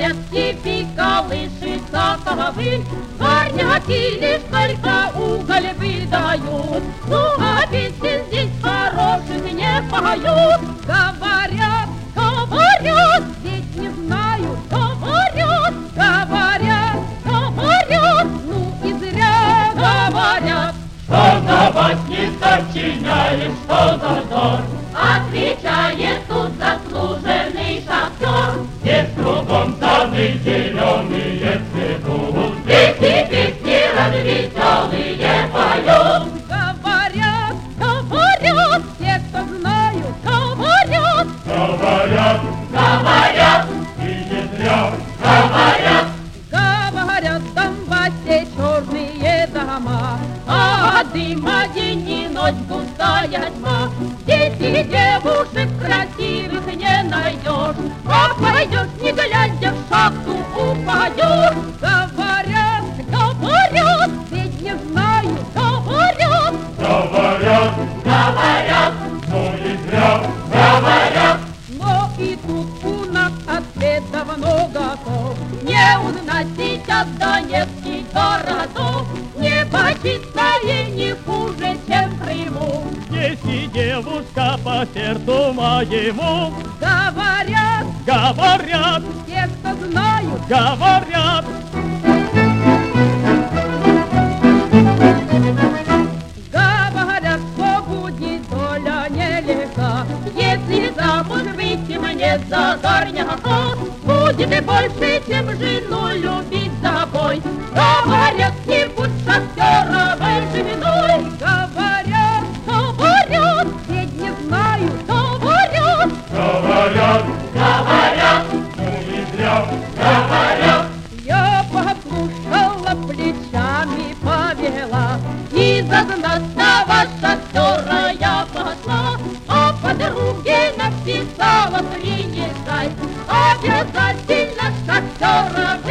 говорят, тебе колышется ковыль, горняки лишь только уголь выдают. Ну, а песен здесь хороших не поют. Говорят, говорят, ведь не знаю, говорят, говорят, говорят, ну и зря говорят. Что за басни сочиняешь, что за вздор? Отвечает тут заслуженный шахтер. Здесь кругом сады зеленые цветут, Эти песни развеселые поют. Говорят, говорят, те, кто знают, говорят, говорят, говорят, и не зря. говорят. Говорят, там в Васе черные дома, а дыма день и ночь густая тьма. Здесь и девушек красивых не найдешь, а пойдешь, не глядя, в шахту упадешь. Говорят, говорят, ведь не знаю, говорят, Говорят, говорят, но не зря. говорят. Но и тут у нас ответов много слов. Не узнать сейчас донецких городов, не почистая не хуже, чем в Крыму. Здесь и девушка по сердцу моему. Говорят, Говорят, те, кто знают, говорят, говорят, что будет доля нелегка, если замуж выйти мне за горняка. Будет и больше, чем жену любить за собой. Говорят, не будь шахтеровой женой. Говорят, говорят, ведь не знаю, говорят, говорят, говорят. но не зря. Говорят, я послушала, плечами повела, и за знатного шахтера я пошла, а подруге написала: приезжай, обязательно шахтера